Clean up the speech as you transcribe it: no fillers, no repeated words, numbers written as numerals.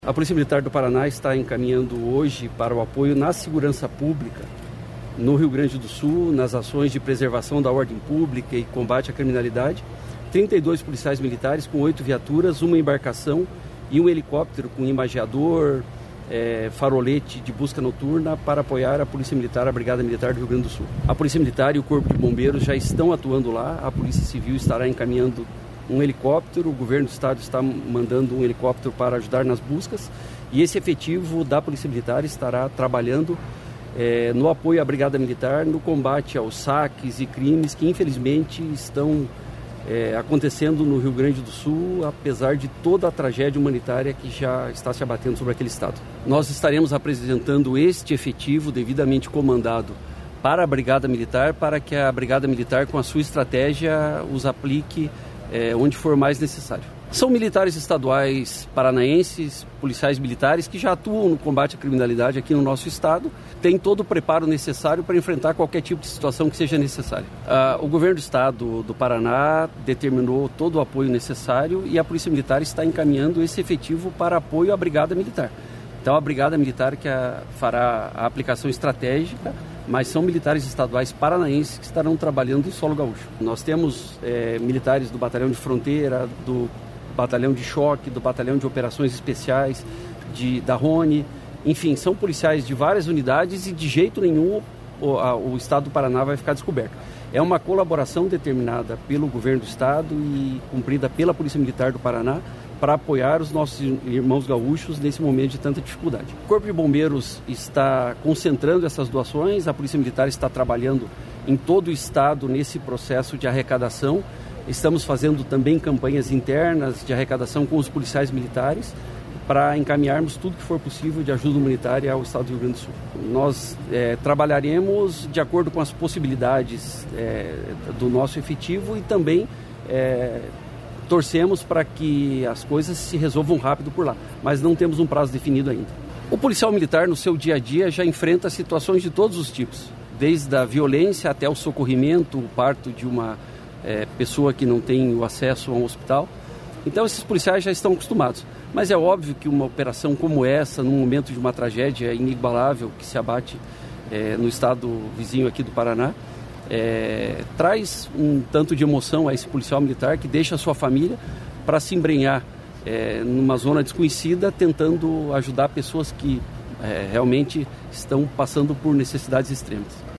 A Polícia Militar do Paraná está encaminhando hoje para o apoio na segurança pública no Rio Grande do Sul, nas ações de preservação da ordem pública e combate à criminalidade, 32 policiais militares com 8 viaturas, uma embarcação e um helicóptero com imageador, farolete de busca noturna para apoiar a Polícia Militar, a Brigada Militar do Rio Grande do Sul. A Polícia Militar e o Corpo de Bombeiros já estão atuando lá, a Polícia Civil estará encaminhando um helicóptero, o governo do estado está mandando um helicóptero para ajudar nas buscas e esse efetivo da Polícia Militar estará trabalhando no apoio à Brigada Militar, no combate aos saques e crimes que infelizmente estão acontecendo no Rio Grande do Sul, apesar de toda a tragédia humanitária que já está se abatendo sobre aquele estado. Nós estaremos apresentando este efetivo devidamente comandado para a Brigada Militar, para que a Brigada Militar, com a sua estratégia, os aplique onde for mais necessário. São militares estaduais paranaenses, policiais militares que já atuam no combate à criminalidade aqui no nosso estado, têm todo o preparo necessário para enfrentar qualquer tipo de situação que seja necessária. O governo do estado do Paraná determinou todo o apoio necessário e a Polícia Militar está encaminhando esse efetivo para apoio à Brigada Militar. Então a Brigada Militar que fará a aplicação estratégica, mas são militares estaduais paranaenses que estarão trabalhando em solo gaúcho. Nós temos militares do Batalhão de Fronteira, do Batalhão de Choque, do Batalhão de Operações Especiais, da Rony, enfim, são policiais de várias unidades e de jeito nenhum o estado do Paraná vai ficar descoberto. É uma colaboração determinada pelo governo do estado e cumprida pela Polícia Militar do Paraná para apoiar os nossos irmãos gaúchos nesse momento de tanta dificuldade. O Corpo de Bombeiros está concentrando essas doações, a Polícia Militar está trabalhando em todo o estado nesse processo de arrecadação. Estamos fazendo também campanhas internas de arrecadação com os policiais militares para encaminharmos tudo que for possível de ajuda humanitária ao estado do Rio Grande do Sul. Nós trabalharemos de acordo com as possibilidades do nosso efetivo e também torcemos para que as coisas se resolvam rápido por lá, mas não temos um prazo definido ainda. O policial militar no seu dia a dia já enfrenta situações de todos os tipos, desde a violência até o socorrimento, o parto de uma pessoa que não tem o acesso a um hospital. Então esses policiais já estão acostumados, mas é óbvio que uma operação como essa, num momento de uma tragédia inigualável que se abate no estado vizinho aqui do Paraná, traz um tanto de emoção a esse policial militar que deixa a sua família para se embrenhar numa zona desconhecida, tentando ajudar pessoas que realmente estão passando por necessidades extremas.